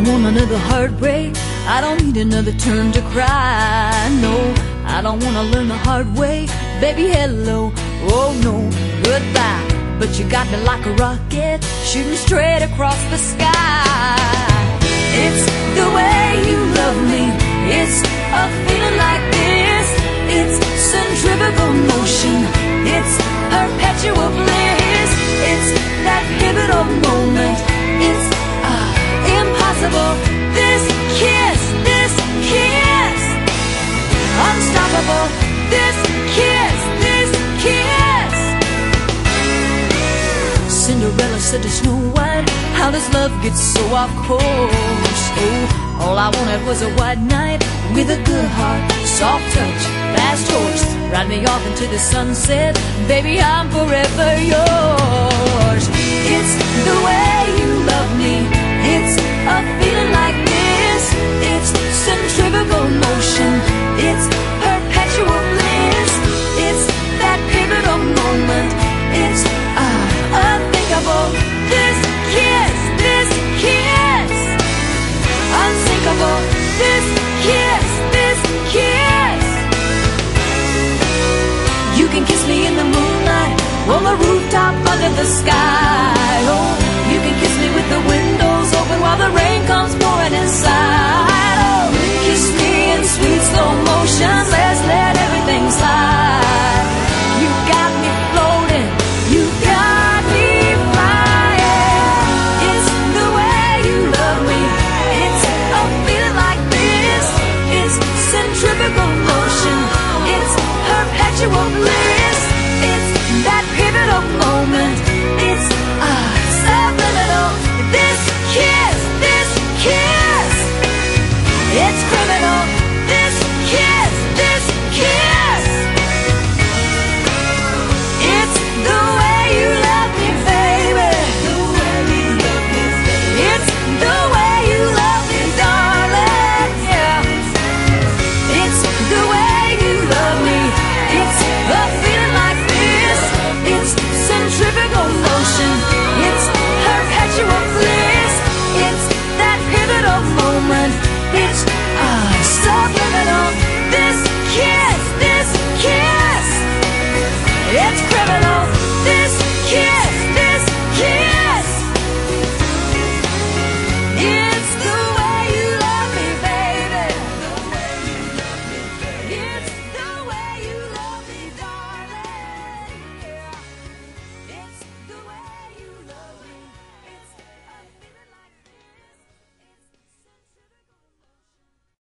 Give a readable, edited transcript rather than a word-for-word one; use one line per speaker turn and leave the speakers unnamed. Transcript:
want another heartbreak. I don't need another turn to cry. No, I don't wanna learn the hard way. Baby, hello, oh no, goodbye. But you got me like a rocket, shooting straight across the sky. It's the way you love me. It's a feeling like this. It's centrifugal motion. It's perpetual bliss. It's that pivotal moment. It's impossible. This kiss, unstoppable. This kiss. Cinderella said to Snow White, how does love get so off course? Oh, all I wanted was a white knight with a good heart, soft touch, fast horse. Ride me off into the sunset, baby, I'm forever yours. It's the way you love me. It's a feeling like this. It's centrifugal motion. It's perpetual bliss. It's that pivotal moment. It's unthinkable. This kiss, unsinkable. This kiss. You can kiss me in the moonlight, on the rooftop under the sky. Oh, you can kiss me with the windows open while the rain comes pouring inside.